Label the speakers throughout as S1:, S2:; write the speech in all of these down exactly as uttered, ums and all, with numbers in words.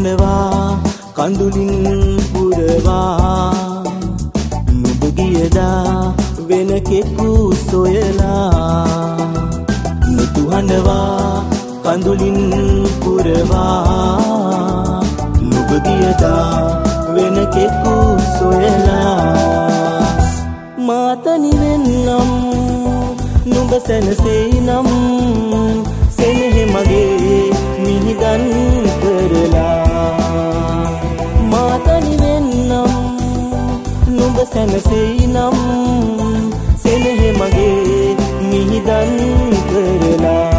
S1: හඬවා කඳුලින් පුරවා නුඹ ගියදා වෙන කෙකු සොයලා මුතු හඬවා කඳුලින් පුරවා නුඹ ගියදා වෙන කෙකු සොයලා මාතනි වෙන්නම් නුඹ සැනසෙයිනම් සෙනෙහ මගේ මිහිදන් කරලා මාතනි වෙන්නම් නුඹ සැනසෙයිනම් සෙනෙහ මගේ මිහිදන් කරලා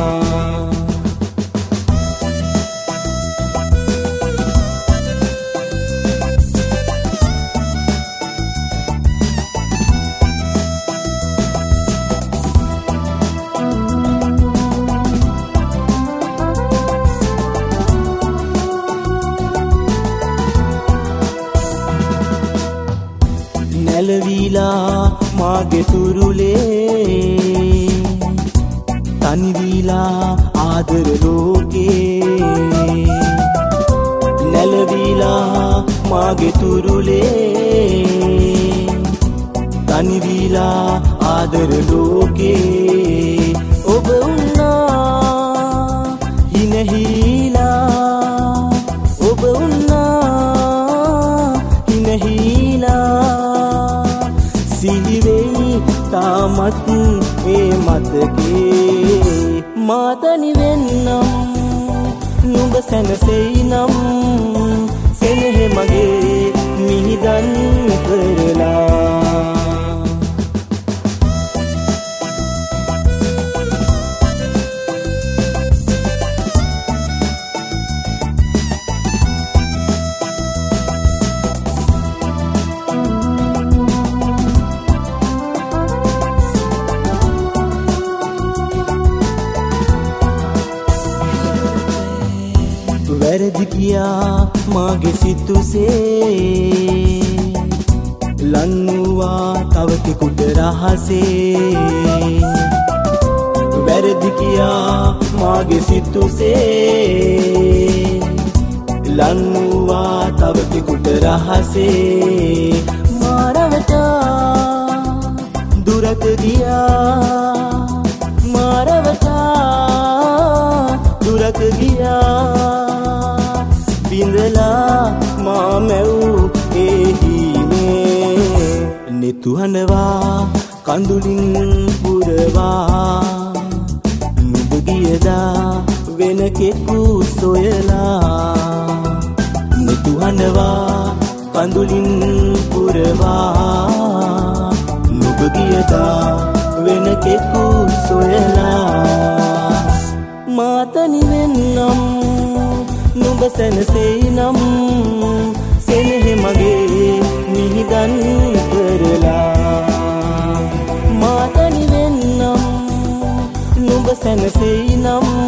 S1: නැලවිලා මාගේ තුරුලේ තනිවිලා ආදර ලෝකේ නැලවිලා මාගේ තුරුලේ තනිවිලා ආදර ලෝකේ ඔබ උන්නා හිනහිලා ඔබ උන්නා හිනහිලා සිහිවෙයි තාමත් ඒ මතකේ මාතනි වෙන්නම් නුඹ සැනසෙයිනම් සෙනෙහ මගේ මිහිදන් කරලා වැරදි කියා මාගේ සිතුසේ ලන්නුවා තව කෙකුට රහසේ වැරදි කියා මාගේ සිතුසේ ලන්නුවා තව කෙකුට රහසේ මාරවටා දුරට ගියා මාරවටා දුරට ගියා බිඳලා මා මැව් එහිනේ නෙතු හඬවා කඳුලින් පුරවා නුඹ ගියදා වෙන කෙකු සොයලා නෙතු හඬවා කඳුලින් පුරවා නුඹ ගියදා වෙන කෙකු සොයලා මාතනි වෙන්නම් නුඹ සැනසෙයිනම් සෙනෙහ මගේ මිහිදන් කරලා මාතනි වෙන්නම් නුඹ සැනසෙයිනම්